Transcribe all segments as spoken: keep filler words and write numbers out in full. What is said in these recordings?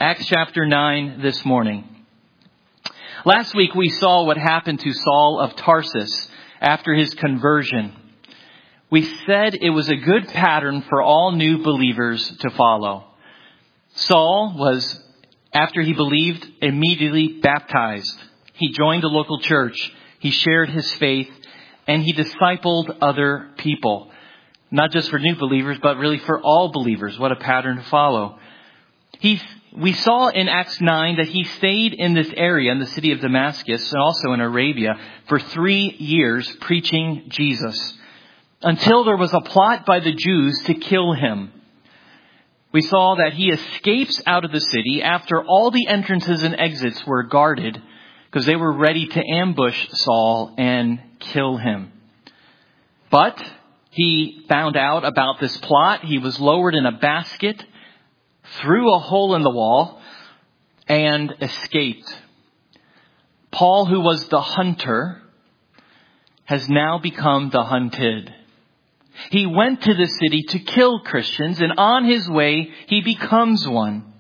Acts chapter nine this morning. Last week we saw what happened to Saul of Tarsus after his conversion. We said it was a good pattern for all new believers to follow. Saul was, after he believed, immediately baptized. He joined the local church. He shared his faith and he discipled other people. Not just for new believers, but really for all believers. What a pattern to follow. He, we saw in Acts nine that he stayed in this area, in the city of Damascus, and also in Arabia, for three years preaching Jesus, until there was a plot by the Jews to kill him. We saw that he escapes out of the city after all the entrances and exits were guarded, because they were ready to ambush Saul and kill him. But he found out about this plot. He was lowered in a basket, through a hole in the wall, and escaped. Paul, who was the hunter, has now become the hunted. He went to the city to kill Christians, and on his way, he becomes one.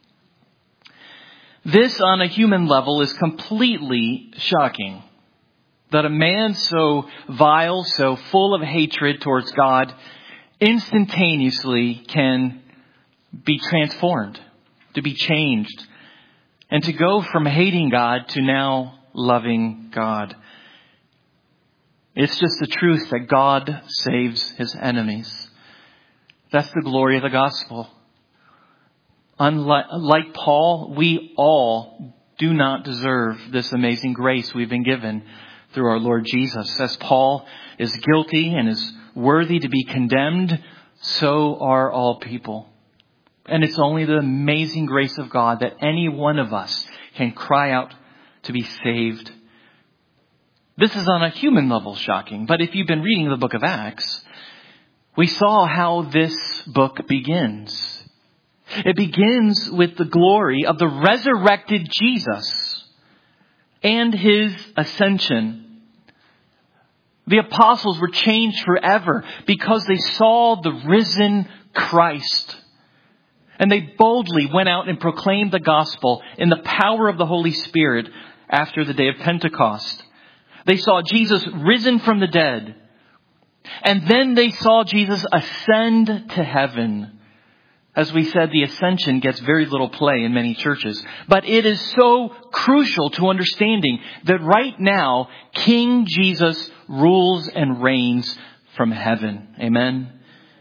This, on a human level, is completely shocking. That a man so vile, so full of hatred towards God, instantaneously can be transformed, to be changed, and to go from hating God to now loving God. It's just the truth that God saves his enemies. That's the glory of the gospel. Unlike like Paul, we all do not deserve this amazing grace we've been given through our Lord Jesus. As Paul is guilty and is worthy to be condemned, so are all people. And it's only the amazing grace of God that any one of us can cry out to be saved. This is on a human level shocking. But if you've been reading the book of Acts, we saw how this book begins. It begins with the glory of the resurrected Jesus and his ascension. The apostles were changed forever because they saw the risen Christ. And they boldly went out and proclaimed the gospel in the power of the Holy Spirit after the day of Pentecost. They saw Jesus risen from the dead. And then they saw Jesus ascend to heaven. As we said, the ascension gets very little play in many churches. But it is so crucial to understanding that right now, King Jesus rules and reigns from heaven. Amen.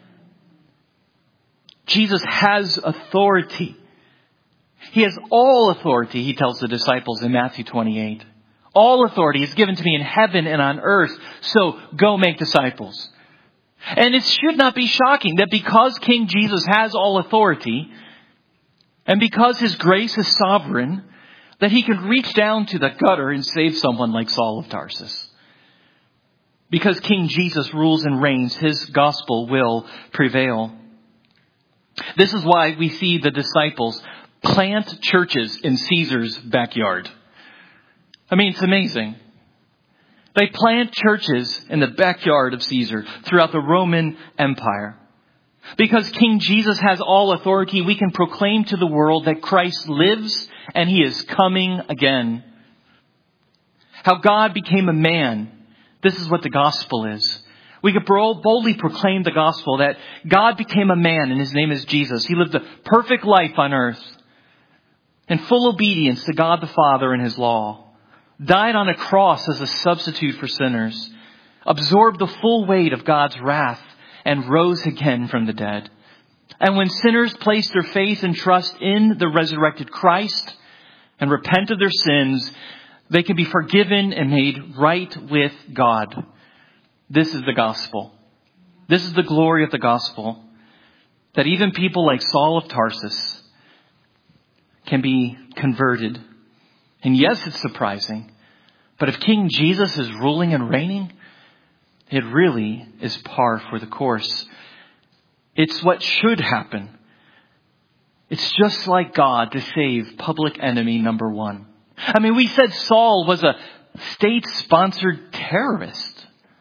Jesus has authority. He has all authority, he tells the disciples in Matthew twenty-eight. All authority is given to me in heaven and on earth, so go make disciples. And it should not be shocking that because King Jesus has all authority, and because his grace is sovereign, that he can reach down to the gutter and save someone like Saul of Tarsus. Because King Jesus rules and reigns, his gospel will prevail. This is why we see the disciples plant churches in Caesar's backyard. I mean, it's amazing. They plant churches in the backyard of Caesar throughout the Roman Empire. Because King Jesus has all authority, we can proclaim to the world that Christ lives and he is coming again. How God became a man. This is what the gospel is. We could boldly proclaim the gospel that God became a man and his name is Jesus. He lived a perfect life on earth in full obedience to God the Father and his law. Died on a cross as a substitute for sinners. Absorbed the full weight of God's wrath and rose again from the dead. And when sinners place their faith and trust in the resurrected Christ and repent of their sins, they can be forgiven and made right with God. This is the gospel. This is the glory of the gospel. That even people like Saul of Tarsus can be converted. And yes, it's surprising. But if King Jesus is ruling and reigning, it really is par for the course. It's what should happen. It's just like God to save public enemy number one. I mean, we said Saul was a state-sponsored terrorist.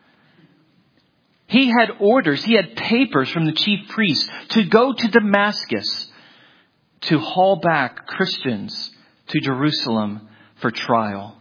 He had orders, he had papers from the chief priest to go to Damascus to haul back Christians to Jerusalem for trial.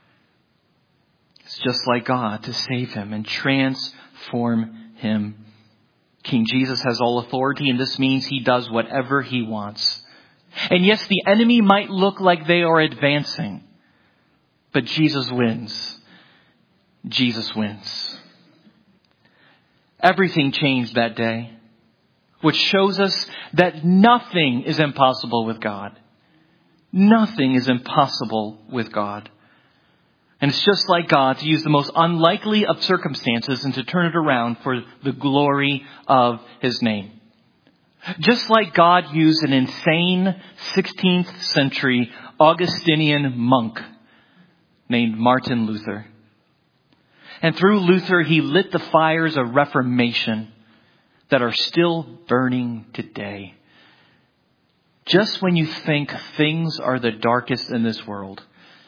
It's just like God to save him and transform him. King Jesus has all authority, and this means he does whatever he wants. And yes, the enemy might look like they are advancing, but Jesus wins. Jesus wins. Everything changed that day, which shows us that nothing is impossible with God. Nothing is impossible with God. And it's just like God to use the most unlikely of circumstances and to turn it around for the glory of his name. Just like God used an insane sixteenth century Augustinian monk named Martin Luther. And through Luther, he lit the fires of Reformation that are still burning today. Just when you think things are the darkest in this world,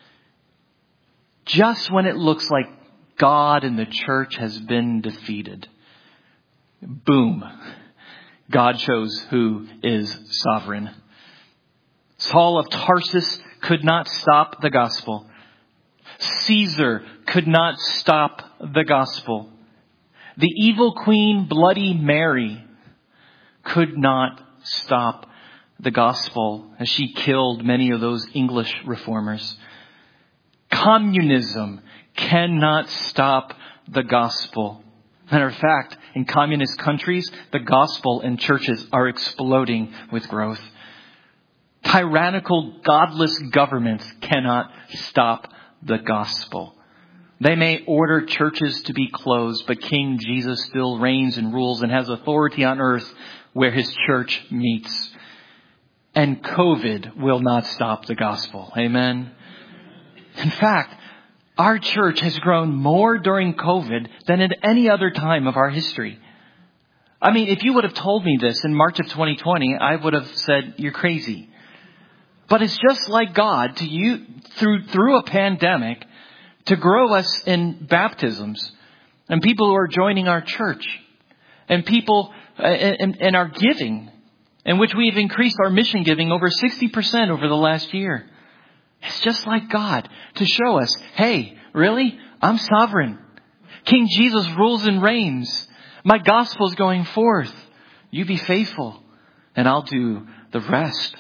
just when it looks like God and the church has been defeated, boom, God shows who is sovereign. Saul of Tarsus could not stop the gospel. Caesar could not stop the gospel. The evil queen, Bloody Mary, could not stop the gospel as she killed many of those English reformers. Communism cannot stop the gospel. Matter of fact, in communist countries, the gospel and churches are exploding with growth. Tyrannical, godless governments cannot stop the gospel. They may order churches to be closed, but King Jesus still reigns and rules and has authority on earth where his church meets. And COVID will not stop the gospel. Amen. In fact, our church has grown more during COVID than at any other time of our history. I mean, if you would have told me this in March of twenty twenty, I would have said, you're crazy. But it's just like God to you through, through a pandemic to grow us in baptisms and people who are joining our church and people uh, in, in our giving, in which we've increased our mission giving over sixty percent over the last year. It's just like God to show us, hey, really? I'm sovereign. King Jesus rules and reigns. My gospel is going forth. You be faithful and I'll do the rest.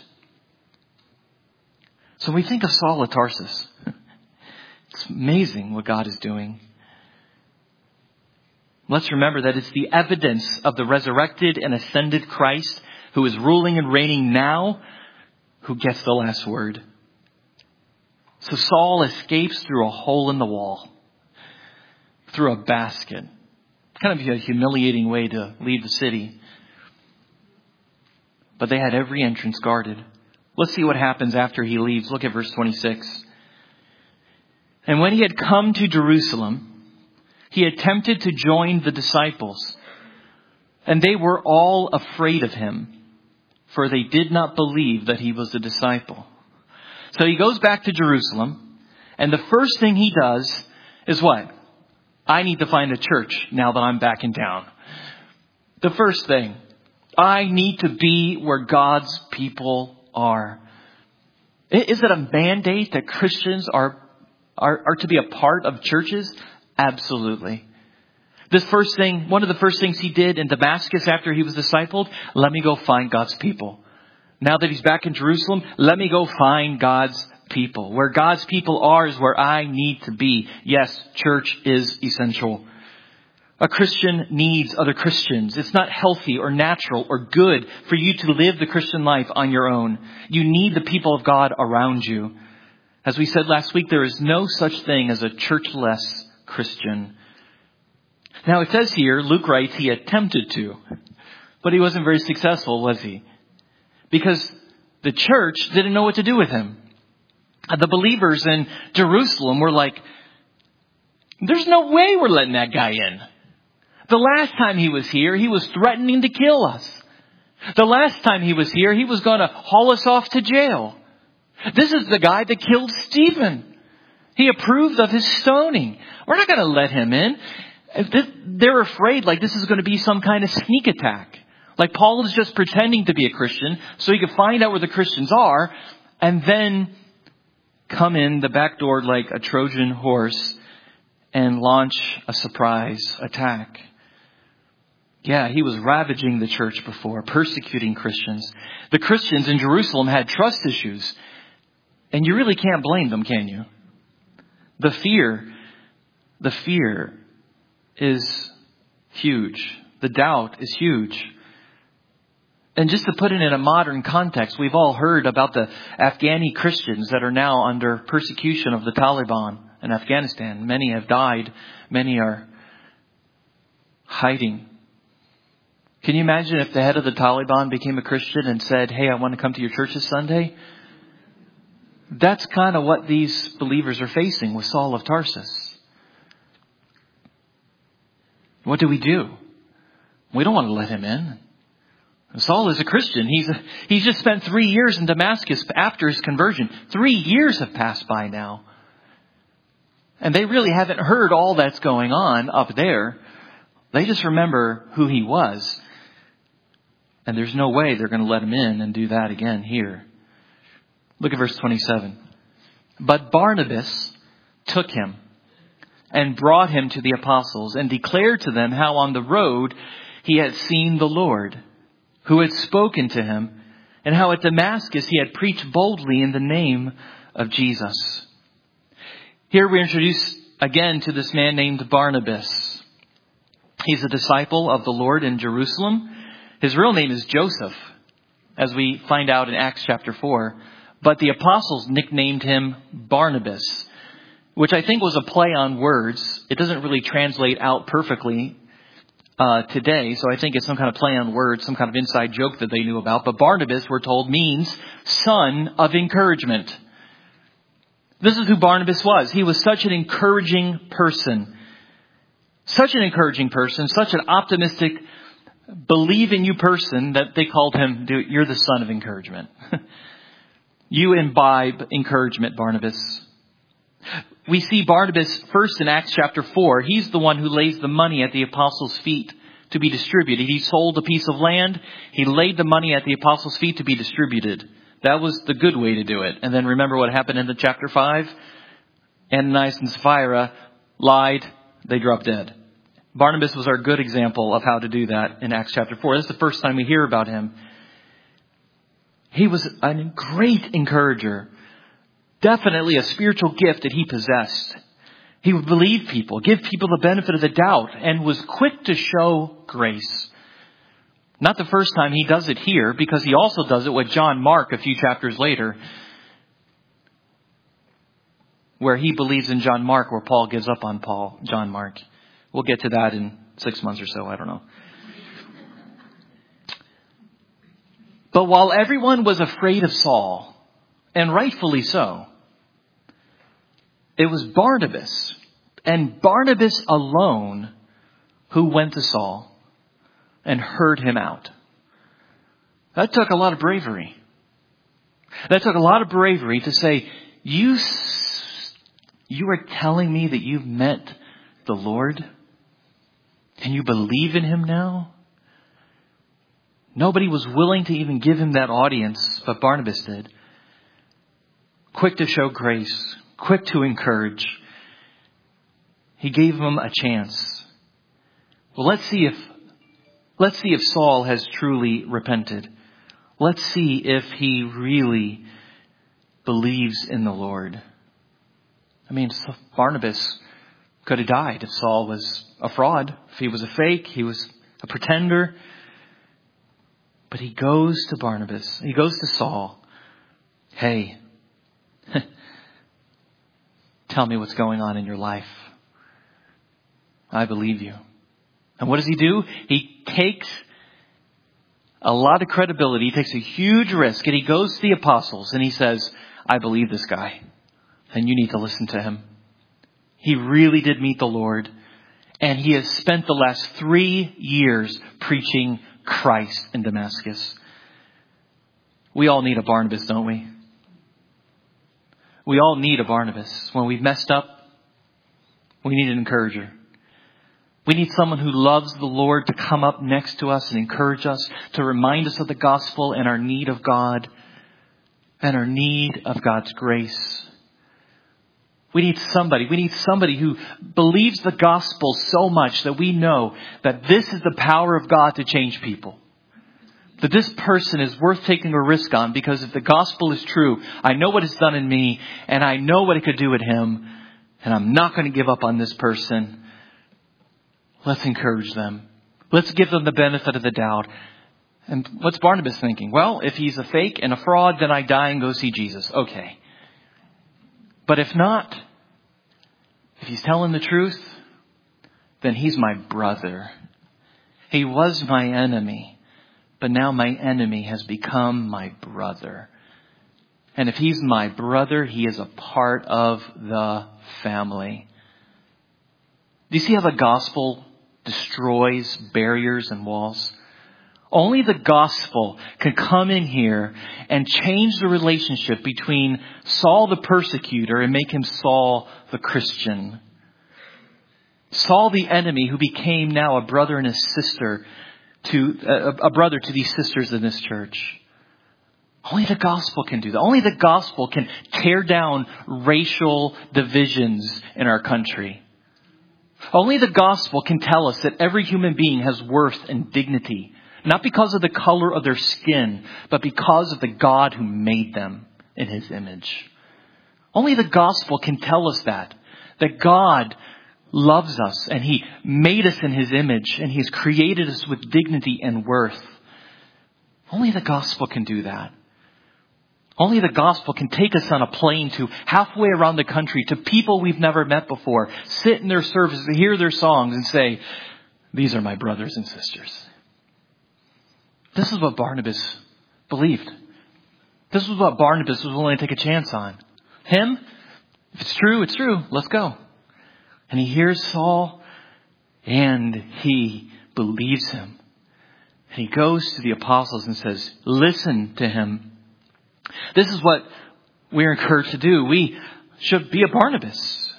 So we think of Saul of Tarsus. It's amazing what God is doing. Let's remember that it's the evidence of the resurrected and ascended Christ who is ruling and reigning now who gets the last word. So Saul escapes through a hole in the wall, through a basket. Kind of a humiliating way to leave the city. But they had every entrance guarded. Let's see what happens after he leaves. Look at verse twenty-six. And when he had come to Jerusalem, he attempted to join the disciples. And they were all afraid of him, for they did not believe that he was a disciple. So he goes back to Jerusalem, and the first thing he does is what? I need to find a church now that I'm back in town. The first thing, I need to be where God's people are. Is it a mandate that Christians are, are, are to be a part of churches? Absolutely. This first thing, one of the first things he did in Damascus after he was discipled, let me go find God's people. Now that he's back in Jerusalem, let me go find God's people. Where God's people are is where I need to be. Yes, church is essential. A Christian needs other Christians. It's not healthy or natural or good for you to live the Christian life on your own. You need the people of God around you. As we said last week, there is no such thing as a churchless Christian. Now it says here, Luke writes, he attempted to, but he wasn't very successful, was he? Because the church didn't know what to do with him. The believers in Jerusalem were like, there's no way we're letting that guy in. The last time he was here, he was threatening to kill us. The last time he was here, he was going to haul us off to jail. This is the guy that killed Stephen. He approved of his stoning. We're not going to let him in. They're afraid like this is going to be some kind of sneak attack. Like Paul is just pretending to be a Christian so he could find out where the Christians are and then come in the back door like a Trojan horse and launch a surprise attack. Yeah, he was ravaging the church before, persecuting Christians. The Christians in Jerusalem had trust issues. And you really can't blame them, can you? The fear, the fear is huge. The doubt is huge. And just to put it in a modern context, we've all heard about the Afghani Christians that are now under persecution of the Taliban in Afghanistan. Many have died. Many are hiding. Can you imagine if the head of the Taliban became a Christian and said, hey, I want to come to your church this Sunday? That's kind of what these believers are facing with Saul of Tarsus. What do we do? We don't want to let him in. Saul is a Christian. He's a, he's just spent three years in Damascus after his conversion. Three years have passed by now. And they really haven't heard all that's going on up there. They just remember who he was. And there's no way they're going to let him in and do that again here. Look at verse twenty-seven. But Barnabas took him and brought him to the apostles and declared to them how on the road he had seen the Lord, who had spoken to him, and how at Damascus he had preached boldly in the name of Jesus. Here we're introduced again to this man named Barnabas. He's a disciple of the Lord in Jerusalem. His real name is Joseph, as we find out in Acts chapter four. But the apostles nicknamed him Barnabas, which I think was a play on words. It doesn't really translate out perfectly uh, today. So I think it's some kind of play on words, some kind of inside joke that they knew about. But Barnabas, we're told, means son of encouragement. This is who Barnabas was. He was such an encouraging person. Such an encouraging person, such an optimistic, believe in you person that they called him, you're the son of encouragement. You imbibe encouragement, Barnabas. We see Barnabas first in Acts chapter four. He's the one who lays the money at the apostles' feet to be distributed. He sold a piece of land. He laid the money at the apostles' feet to be distributed. That was the good way to do it. And then remember what happened in the chapter five? Ananias and Sapphira lied. They dropped dead. Barnabas was our good example of how to do that in Acts chapter four. This is the first time we hear about him. He was a great encourager. Definitely a spiritual gift that he possessed. He would believe people, give people the benefit of the doubt, and was quick to show grace. Not the first time he does it here, because he also does it with John Mark a few chapters later, where he believes in John Mark, where Paul gives up on Paul, John Mark. We'll get to that in six months or so. I don't know. But while everyone was afraid of Saul, and rightfully so, it was Barnabas, and Barnabas alone, who went to Saul and heard him out. That took a lot of bravery. That took a lot of bravery to say, you, you are telling me that you've met the Lord? And you believe in him now? Nobody was willing to even give him that audience, but Barnabas did. Quick to show grace, quick to encourage. He gave him a chance. Well, let's see if let's see if Saul has truly repented. Let's see if he really believes in the Lord. I mean, Barnabas could have died if Saul was a fraud, if he was a fake, he was a pretender. But he goes to Barnabas. He goes to Saul. Hey, tell me what's going on in your life. I believe you. And what does he do? He takes a lot of credibility. He takes a huge risk. And he goes to the apostles and he says, I believe this guy. And you need to listen to him. He really did meet the Lord. And he has spent the last three years preaching Christ in Damascus. We all need a Barnabas, don't we? We all need a Barnabas. When we've messed up, we need an encourager. We need someone who loves the Lord to come up next to us and encourage us, to remind us of the gospel and our need of God and our need of God's grace. We need somebody, we need somebody who believes the gospel so much that we know that this is the power of God to change people. That this person is worth taking a risk on, because if the gospel is true, I know what it's done in me and I know what it could do with him, and I'm not going to give up on this person. Let's encourage them. Let's give them the benefit of the doubt. And what's Barnabas thinking? Well, if he's a fake and a fraud, then I die and go see Jesus. Okay. But if not, if he's telling the truth, then he's my brother. He was my enemy, but now my enemy has become my brother. And if he's my brother, he is a part of the family. Do you see how the gospel destroys barriers and walls? Only the gospel can come in here and change the relationship between Saul the persecutor and make him Saul the Christian. Saul the enemy, who became now a brother and a sister to a, a brother to these sisters in this church. Only the gospel can do that. Only the gospel can tear down racial divisions in our country. Only the gospel can tell us that every human being has worth and dignity. Not because of the color of their skin, but because of the God who made them in his image. Only the gospel can tell us that. That God loves us and he made us in his image and he's created us with dignity and worth. Only the gospel can do that. Only the gospel can take us on a plane to halfway around the country to people we've never met before, sit in their services, hear their songs and say, these are my brothers and sisters. This is what Barnabas believed. This is what Barnabas was willing to take a chance on. Him, if it's true, it's true. Let's go. And he hears Saul and he believes him. And he goes to the apostles and says, listen to him. This is what we're encouraged to do. We should be a Barnabas.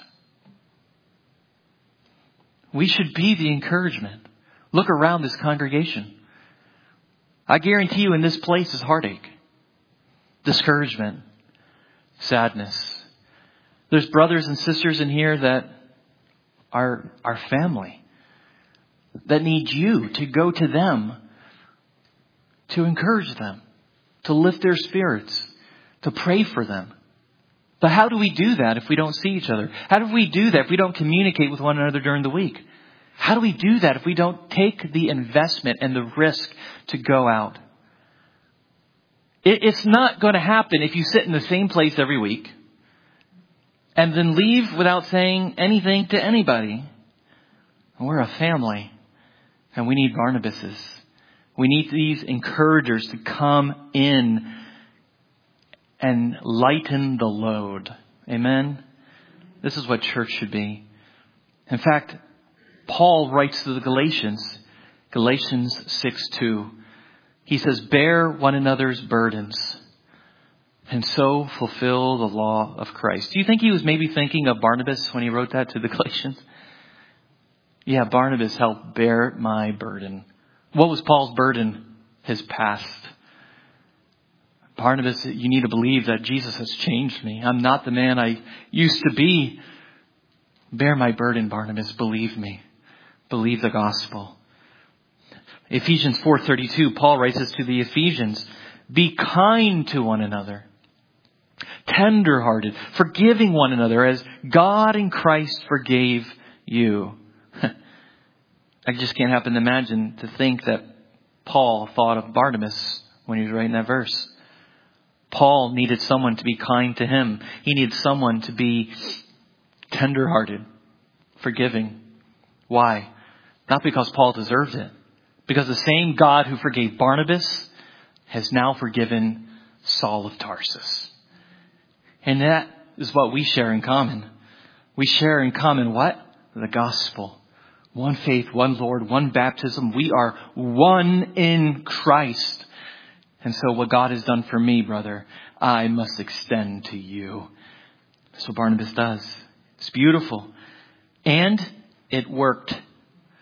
We should be the encouragement. Look around this congregation. I guarantee you in this place is heartache, discouragement, sadness. There's brothers and sisters in here that are our family, that need you to go to them, to encourage them, to lift their spirits, to pray for them. But how do we do that if we don't see each other? How do we do that if we don't communicate with one another during the week? How do we do that if we don't take the investment and the risk to go out? It's not going to happen if you sit in the same place every week and then leave without saying anything to anybody. We're a family and we need Barnabases. We need these encouragers to come in and lighten the load. Amen? This is what church should be. In fact, Paul writes to the Galatians, Galatians six two. He says, bear one another's burdens and so fulfill the law of Christ. Do you think he was maybe thinking of Barnabas when he wrote that to the Galatians? Yeah, Barnabas helped bear my burden. What was Paul's burden? His past. Barnabas, you need to believe that Jesus has changed me. I'm not the man I used to be. Bear my burden, Barnabas. Believe me. Believe the gospel. Ephesians four thirty-two, Paul writes this to the Ephesians. Be kind to one another. Tender-hearted. Forgiving one another as God in Christ forgave you. I just can't happen to imagine to think that Paul thought of Barnabas when he was writing that verse. Paul needed someone to be kind to him. He needed someone to be tender-hearted, forgiving. Why? Not because Paul deserved it. Because the same God who forgave Barnabas has now forgiven Saul of Tarsus. And that is what we share in common. We share in common what? The gospel. One faith, one Lord, one baptism. We are one in Christ. And so what God has done for me, brother, I must extend to you. That's what Barnabas does. It's beautiful. And it worked.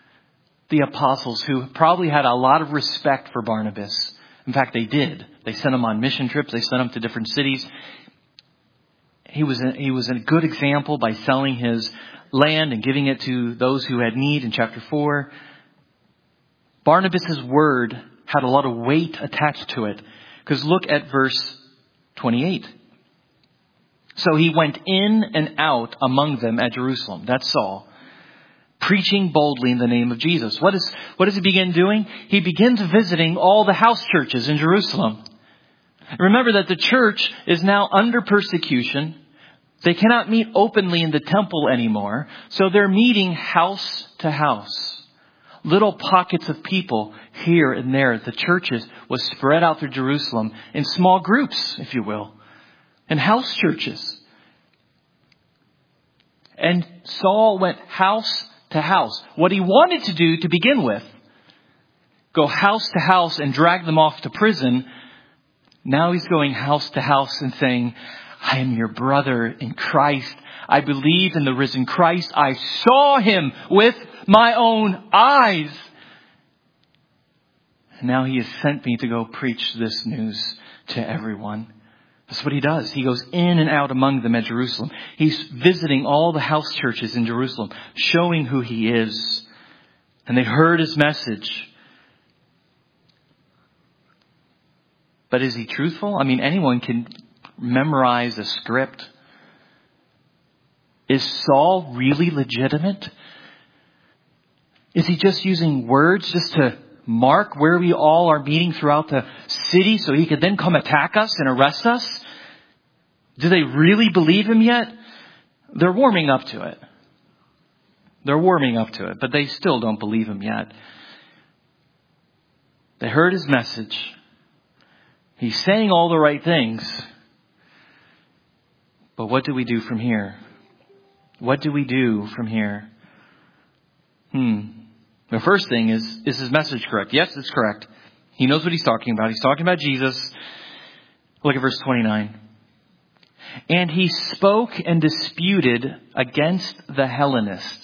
the apostles, who probably had a lot of respect for Barnabas. In fact, they did. They sent him on mission trips. They sent him to different cities. He was a, he was a good example by selling his land and giving it to those who had need in chapter four. Barnabas' word had a lot of weight attached to it. Because look at verse twenty-eight. So he went in and out among them at Jerusalem. That's Saul. Preaching boldly in the name of Jesus. What is, what does he begin doing? He begins visiting all the house churches in Jerusalem. Remember that the church is now under persecution. They cannot meet openly in the temple anymore. So they're meeting house to house. Little pockets of people here and there. The churches was spread out through Jerusalem in small groups, if you will. And house churches. And Saul went house to house. What he wanted to do to begin with, go house to house and drag them off to prison. Now he's going house to house and saying, I am your brother in Christ. I believe in the risen Christ. I saw him with my own eyes. And now he has sent me to go preach this news to everyone. That's what he does. He goes in and out among them at Jerusalem. He's visiting all the house churches in Jerusalem, showing who he is. And they heard his message. But is he truthful? I mean, anyone can memorize a script. Is Saul really legitimate? Is he just using words just to mark where we all are meeting throughout the city so he could then come attack us and arrest us? Do they really believe him yet? They're warming up to it. They're warming up to it, but they still don't believe him yet. They heard his message. He's saying all the right things. But what do we do from here? What do we do from here? Hmm. The first thing is, is his message correct? Yes, it's correct. He knows what he's talking about. He's talking about Jesus. Look at verse twenty-nine. And he spoke and disputed against the Hellenists,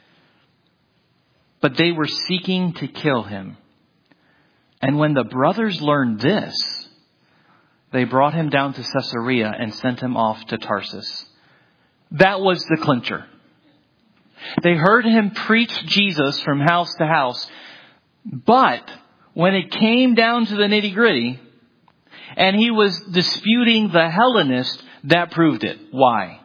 but they were seeking to kill him. And when the brothers learned this, they brought him down to Caesarea and sent him off to Tarsus. That was the clincher. They heard him preach Jesus from house to house. But when it came down to the nitty gritty and he was disputing the Hellenist, that proved it. Why?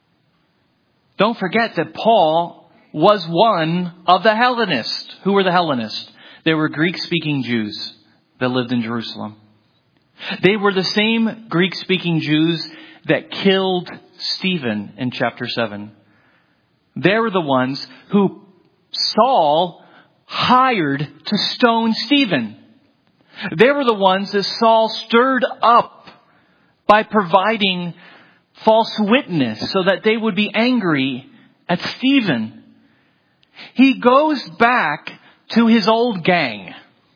Don't forget that Paul was one of the Hellenists. Who were the Hellenists? They were Greek-speaking Jews that lived in Jerusalem. They were the same Greek-speaking Jews that killed Stephen in chapter seven. They were the ones who Saul hired to stone Stephen. They were the ones that Saul stirred up by providing false witness so that they would be angry at Stephen. He goes back to his old gang,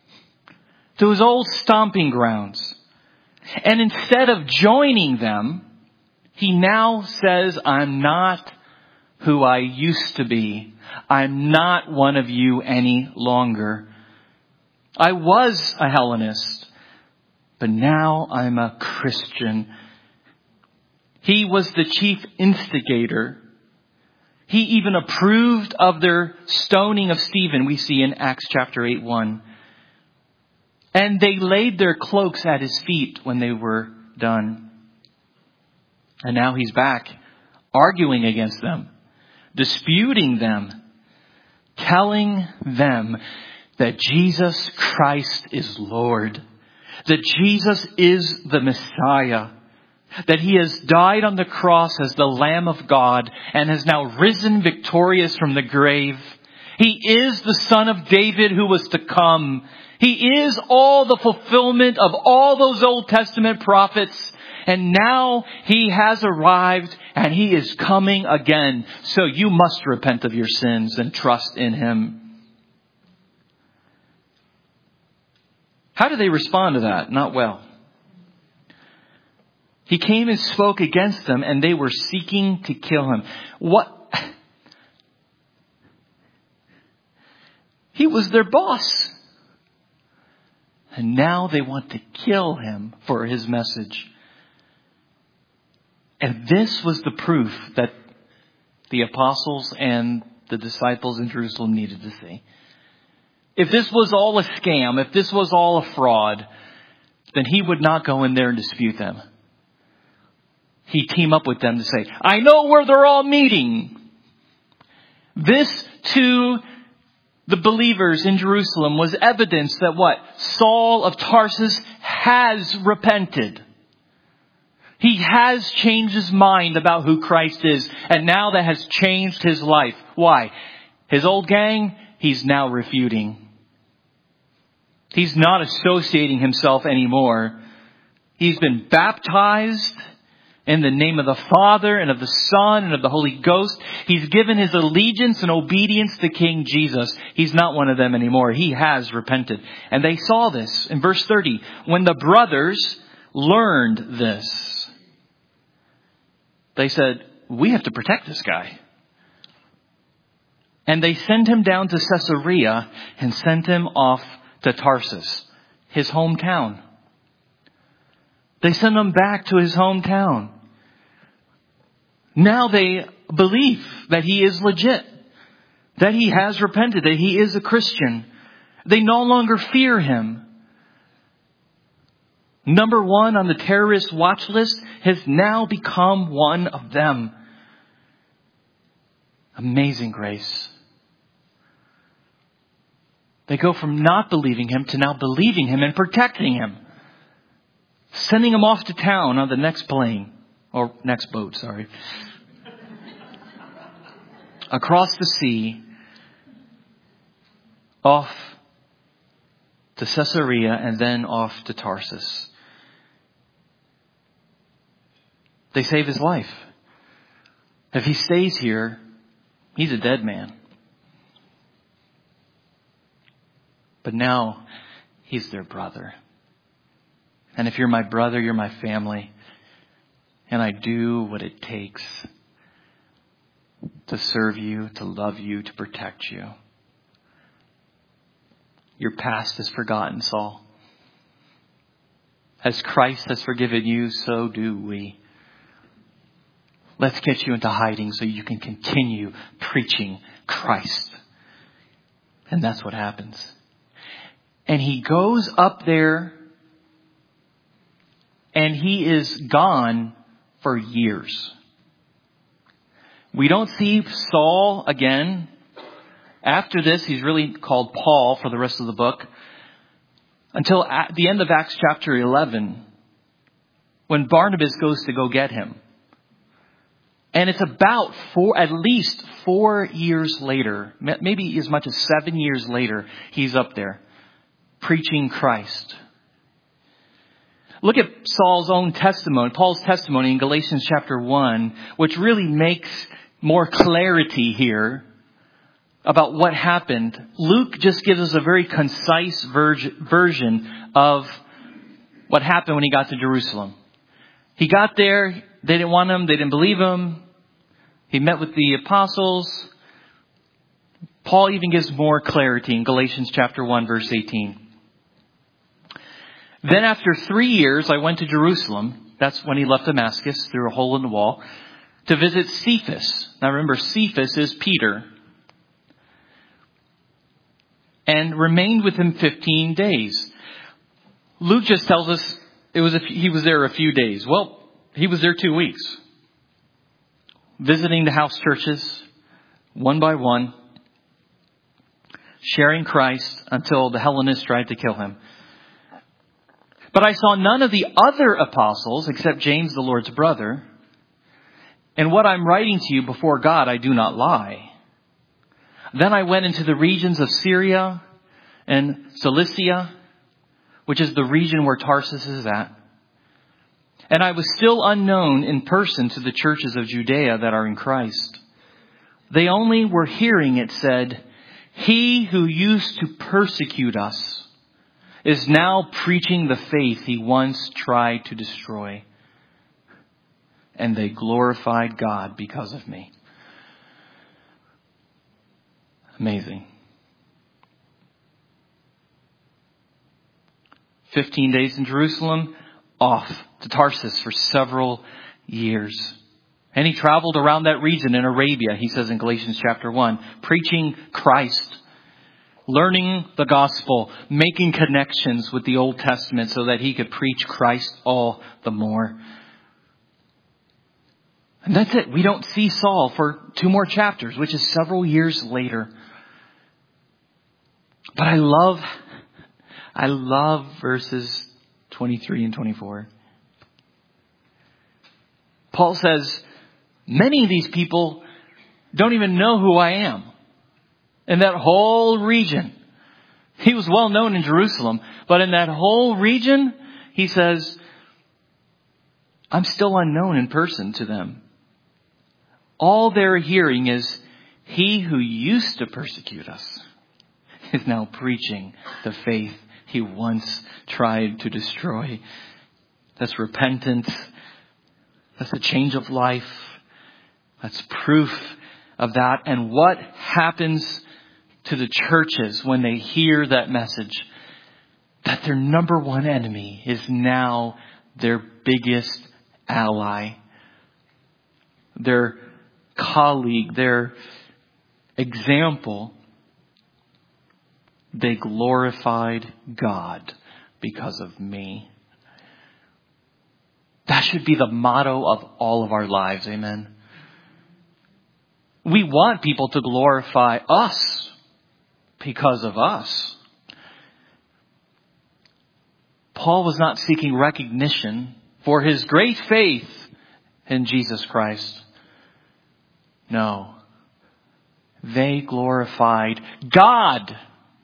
to his old stomping grounds. And instead of joining them, he now says, I'm not who I used to be. I'm not one of you any longer. I was a Hellenist, but now I'm a Christian. He was the chief instigator. He even approved of their stoning of Stephen, we see in Acts chapter eight, one. And they laid their cloaks at his feet when they were done. And now he's back, arguing against them, disputing them, telling them that Jesus Christ is Lord, that Jesus is the Messiah, that he has died on the cross as the Lamb of God and has now risen victorious from the grave. He is the Son of David who was to come. He is all the fulfillment of all those Old Testament prophets. And now he has arrived and he is coming again. So you must repent of your sins and trust in him. How do they respond to that? Not well. He came and spoke against them and they were seeking to kill him. What? He was was their boss. And now they want to kill him for his message. And this was the proof that the apostles and the disciples in Jerusalem needed to see. If this was all a scam, if this was all a fraud, then he would not go in there and dispute them. He'd team up with them to say, I know where they're all meeting. This to the believers in Jerusalem was evidence that what? Saul of Tarsus has repented. He has changed his mind about who Christ is. And now that has changed his life. Why? His old gang, he's now refuting. He's not associating himself anymore. He's been baptized in the name of the Father and of the Son and of the Holy Ghost. He's given his allegiance and obedience to King Jesus. He's not one of them anymore. He has repented. And they saw this in verse thirty. When the brothers learned this, they said, we have to protect this guy. And they sent him down to Caesarea and sent him off to Tarsus, his hometown. They sent him back to his hometown. Now they believe that he is legit, that he has repented, that he is a Christian. They no longer fear him. Number one on the terrorist watch list has now become one of them. Amazing grace. They go from not believing him to now believing him and protecting him. Sending him off to town on the next plane. Or next boat, sorry. Across the sea. Off to Caesarea and then off to Tarsus. They save his life. If he stays here, he's a dead man. But now he's their brother. And if you're my brother, you're my family. And I do what it takes to serve you, to love you, to protect you. Your past is forgotten, Saul. As Christ has forgiven you, so do we. Let's get you into hiding so you can continue preaching Christ. And that's what happens. And he goes up there and he is gone for years. We don't see Saul again. After this, he's really called Paul for the rest of the book. Until at the end of Acts chapter eleven, when Barnabas goes to go get him. And it's about four, at least four years later, maybe as much as seven years later, he's up there preaching Christ. Look at Saul's own testimony, Paul's testimony in Galatians chapter one, which really makes more clarity here about what happened. Luke just gives us a very concise verge- version of what happened when he got to Jerusalem. He got there. They didn't want him. They didn't believe him. He met with the apostles. Paul even gives more clarity in Galatians chapter one, verse eighteen. Then after three years, I went to Jerusalem. That's when he left Damascus through a hole in the wall to visit Cephas. Now remember, Cephas is Peter. And remained with him fifteen days. Luke just tells us it was a, he was there a few days. Well, he was there two weeks. Visiting the house churches, one by one. Sharing Christ until the Hellenists tried to kill him. But I saw none of the other apostles except James, the Lord's brother. And what I'm writing to you before God, I do not lie. Then I went into the regions of Syria and Cilicia, which is the region where Tarsus is at. And I was still unknown in person to the churches of Judea that are in Christ. They only were hearing it said, "He who used to persecute us is now preaching the faith he once tried to destroy." And they glorified God because of me. Amazing. fifteen days in Jerusalem, off to Tarsus for several years. And he traveled around that region in Arabia, he says in Galatians chapter one, preaching Christ, learning the gospel, making connections with the Old Testament so that he could preach Christ all the more. And that's it. We don't see Saul for two more chapters, which is several years later. But I love, I love verses twenty-three and twenty-four. Paul says, many of these people don't even know who I am. In that whole region. He was well known in Jerusalem, but in that whole region, he says, I'm still unknown in person to them. All they're hearing is, he who used to persecute us is now preaching the faith he once tried to destroy. That's repentance. That's a change of life. That's proof of that. And what happens to the churches when they hear that message? That their number one enemy is now their biggest ally. Their colleague, their example. They glorified God because of me. That should be the motto of all of our lives. Amen. We want people to glorify us because of us. Paul was not seeking recognition for his great faith in Jesus Christ. No. They glorified God.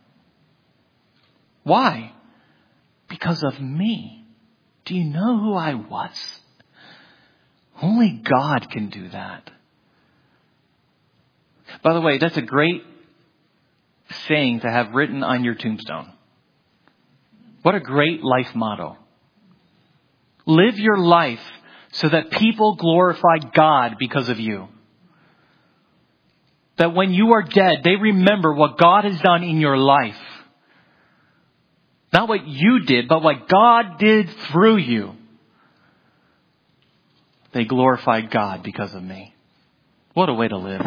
Why? Because of me. Do you know who I was? Only God can do that. By the way, that's a great saying to have written on your tombstone. What a great life motto. Live your life so that people glorify God because of you. That when you are dead, they remember what God has done in your life. Not what you did, but what God did through you. They glorified God because of me. What a way to live.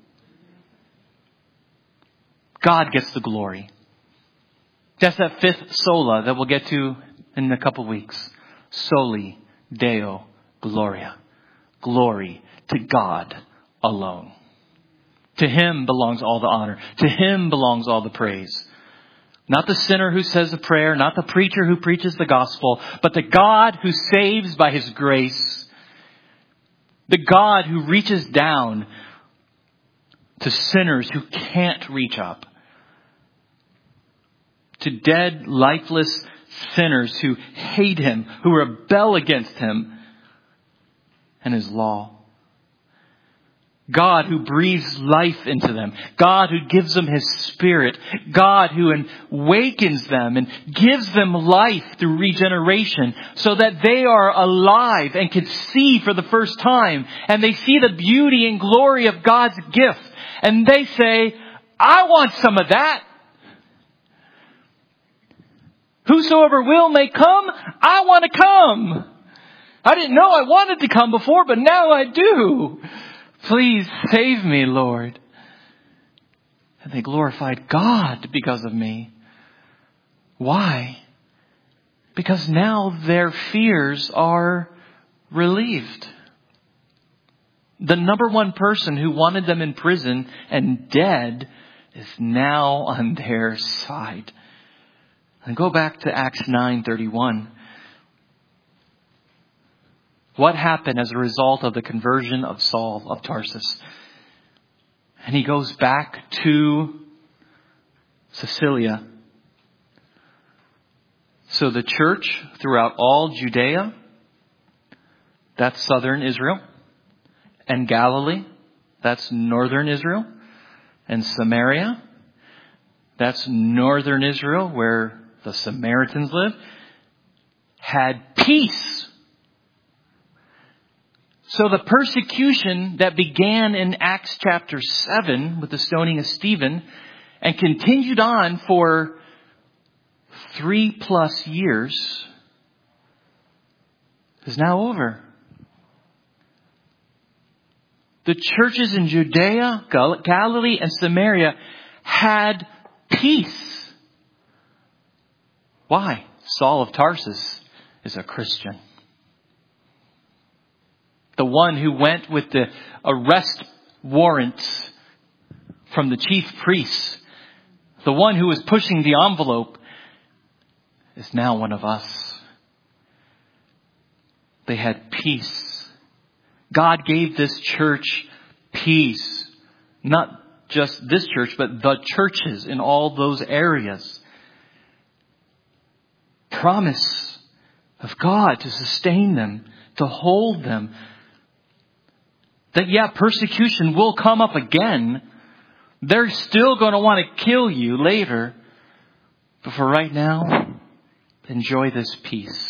God gets the glory. That's that fifth sola that we'll get to in a couple weeks. Soli Deo Gloria. Glory to God alone. To Him belongs all the honor. To Him belongs all the praise. Not the sinner who says a prayer, not the preacher who preaches the gospel, but the God who saves by His grace. The God who reaches down to sinners who can't reach up. To dead, lifeless sinners who hate Him, who rebel against Him and His law. God who breathes life into them. God who gives them His Spirit. God who awakens them and gives them life through regeneration so that they are alive and can see for the first time. And they see the beauty and glory of God's gift. And they say, I want some of that. Whosoever will may come. I want to come. I didn't know I wanted to come before, but now I do. Please save me, Lord. And they glorified God because of me. Why? Because now their fears are relieved. The number one person who wanted them in prison and dead is now on their side. And go back to Acts nine thirty-one. What happened as a result of the conversion of Saul of Tarsus? And he goes back to Cilicia. So the church throughout all Judea, that's southern Israel, and Galilee, that's northern Israel, and Samaria, that's northern Israel where the Samaritans live, had peace. So the persecution that began in Acts chapter seven with the stoning of Stephen and continued on for three plus years is now over. The churches in Judea, Galilee, and Samaria had peace. Why? Saul of Tarsus is a Christian. The one who went with the arrest warrants from the chief priests, the one who was pushing the envelope, is now one of us. They had peace. God gave this church peace. Not just this church, but the churches in all those areas. Promise of God to sustain them, to hold them. That, yeah, persecution will come up again. They're still going to want to kill you later. But for right now, enjoy this peace.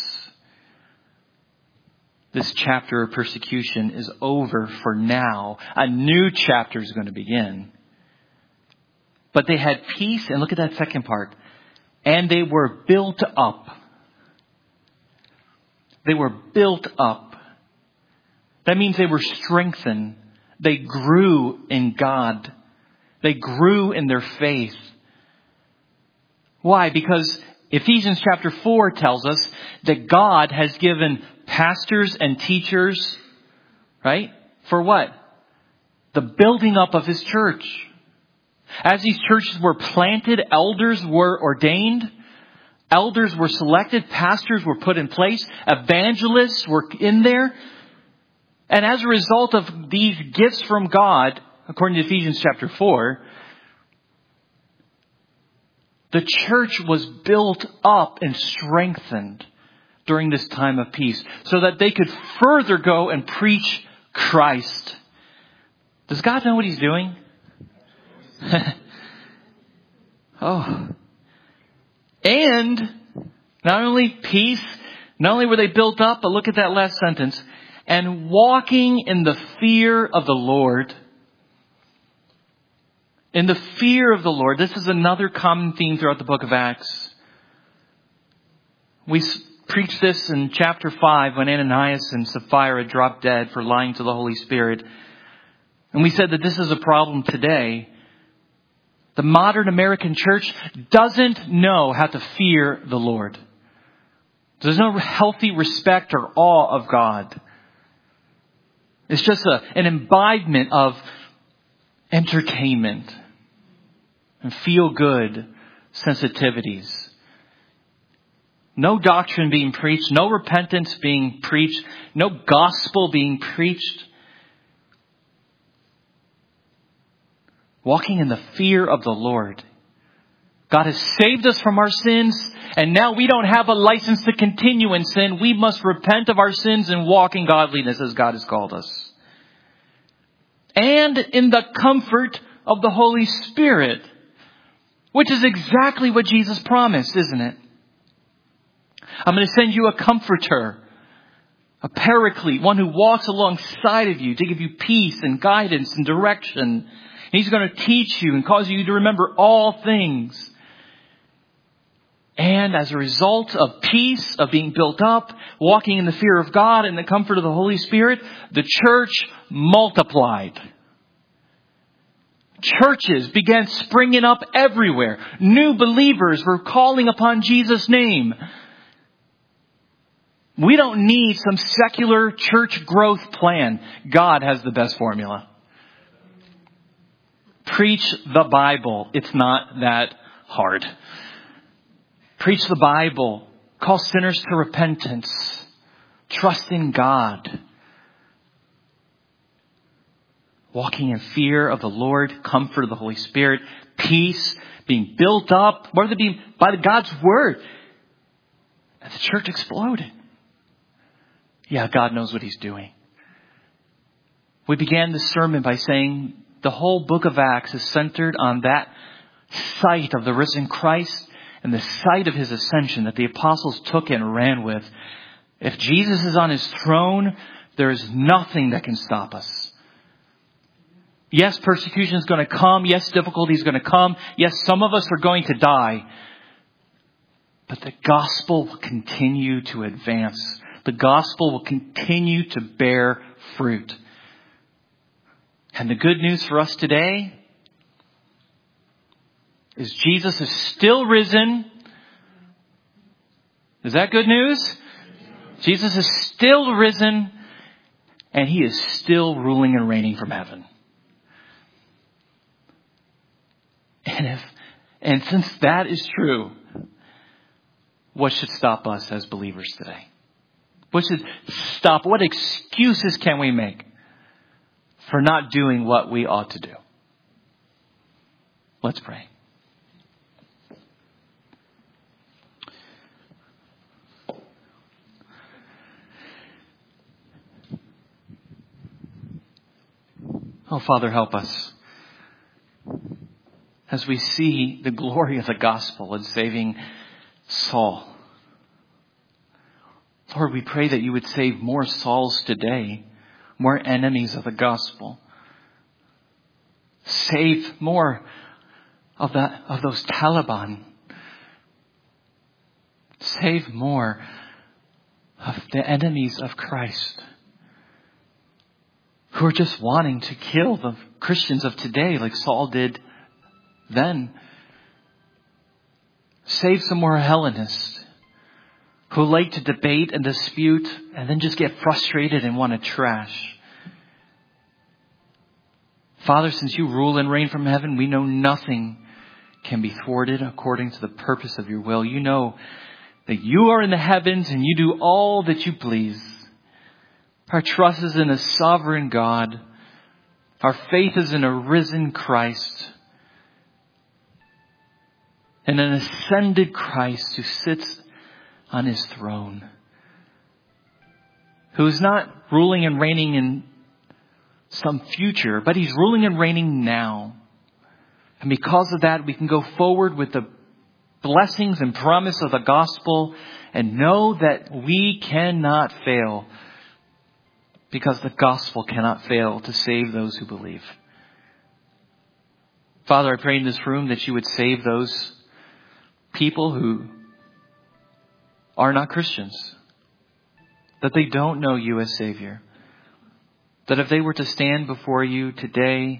This chapter of persecution is over for now. A new chapter is going to begin. But they had peace, and look at that second part. And they were built up. They were built up. That means they were strengthened. They grew in God. They grew in their faith. Why? Because Ephesians chapter four tells us that God has given pastors and teachers, right? For what? The building up of His church. As these churches were planted, elders were ordained. Elders were selected. Pastors were put in place. Evangelists were in there. And as a result of these gifts from God, according to Ephesians chapter four, the church was built up and strengthened during this time of peace so that they could further go and preach Christ. Does God know what He's doing? Oh. And not only peace, not only were they built up, but look at that last sentence. And walking in the fear of the Lord. In the fear of the Lord. This is another common theme throughout the book of Acts. We preached this in chapter five when Ananias and Sapphira dropped dead for lying to the Holy Spirit. And we said that this is a problem today. The modern American church doesn't know how to fear the Lord. There's no healthy respect or awe of God. It's just a, an imbibement of entertainment and feel-good sensitivities. No doctrine being preached, no repentance being preached, no gospel being preached. Walking in the fear of the Lord. God has saved us from our sins, and now we don't have a license to continue in sin. We must repent of our sins and walk in godliness as God has called us. And in the comfort of the Holy Spirit, which is exactly what Jesus promised, isn't it? I'm going to send you a comforter, a paraclete, one who walks alongside of you to give you peace and guidance and direction. He's going to teach you and cause you to remember all things. And as a result of peace, of being built up, walking in the fear of God and the comfort of the Holy Spirit, the church multiplied. Churches began springing up everywhere. New believers were calling upon Jesus' name. We don't need some secular church growth plan. God has the best formula. Preach the Bible. It's not that hard. Preach the Bible. Call sinners to repentance. Trust in God. Walking in fear of the Lord, comfort of the Holy Spirit, peace, being built up. What are they being? By God's word. And the church exploded. Yeah, God knows what He's doing. We began this sermon by saying the whole book of Acts is centered on that sight of the risen Christ and the sight of His ascension that the apostles took and ran with. If Jesus is on His throne, there is nothing that can stop us. Yes, persecution is going to come. Yes, difficulty is going to come. Yes, some of us are going to die. But the gospel will continue to advance. The gospel will continue to bear fruit. And the good news for us today is Jesus is still risen. Is that good news? Jesus is still risen, and he is still ruling and reigning from heaven. And if, and since that is true, what should stop us as believers today? What should stop? What excuses can we make for not doing what we ought to do? Let's pray. Oh, Father, help us as we see the glory of the gospel in saving Saul. Lord, we pray that you would save more Sauls today, more enemies of the gospel. Save more of that, of those Taliban. Save more of the enemies of Christ, who are just wanting to kill the Christians of today like Saul did then. Save some more Hellenists who like to debate and dispute and then just get frustrated and want to trash. Father, since you rule and reign from heaven, we know nothing can be thwarted according to the purpose of your will. You know that you are in the heavens and you do all that you please. Our trust is in a sovereign God. Our faith is in a risen Christ and an ascended Christ who sits on his throne, who is not ruling and reigning in some future, but he's ruling and reigning now. And because of that, we can go forward with the blessings and promise of the gospel and know that we cannot fail, because the gospel cannot fail to save those who believe. Father, I pray in this room that you would save those people who are not Christians, that they don't know you as Savior, that if they were to stand before you today,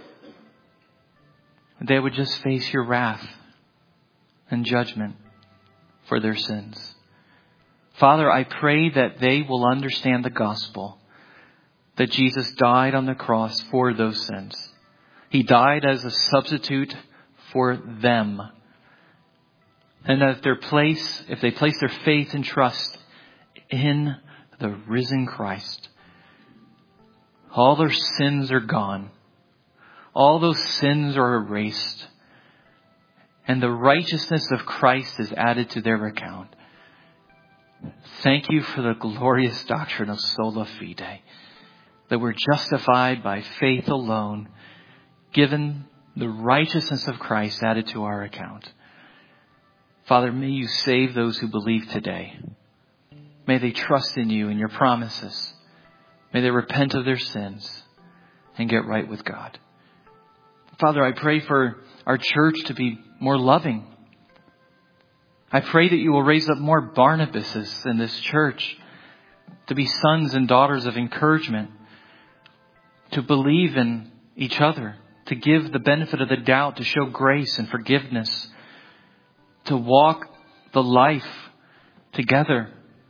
they would just face your wrath and judgment for their sins. Father, I pray that they will understand the gospel, that Jesus died on the cross for those sins. He died as a substitute for them. And that if, their place, if they place their faith and trust in the risen Christ, all their sins are gone. All those sins are erased. And the righteousness of Christ is added to their account. Thank you for the glorious doctrine of sola fide, that we're justified by faith alone, given the righteousness of Christ added to our account. Father, may you save those who believe today. May they trust in you and your promises. May they repent of their sins and get right with God. Father, I pray for our church to be more loving. I pray that you will raise up more Barnabases in this church to be sons and daughters of encouragement, to believe in each other, to give the benefit of the doubt, to show grace and forgiveness, to walk the life together.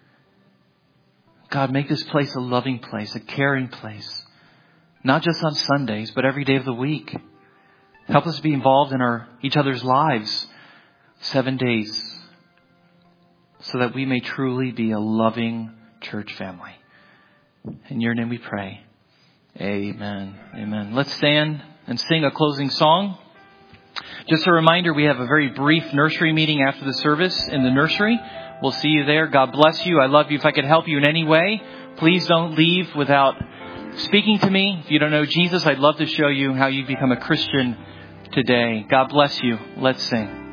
God, make this place a loving place, a caring place, not just on Sundays, but every day of the week. Help us be involved in our each other's lives seven days so that we may truly be a loving church family. In your name we pray. Amen. Amen. Let's stand and sing a closing song. Just a reminder, we have a very brief nursery meeting after the service in the nursery. We'll see you there. God bless you. I love you. If I could help you in any way, please don't leave without speaking to me. If you don't know Jesus, I'd love to show you how you become a Christian today. God bless you. Let's sing.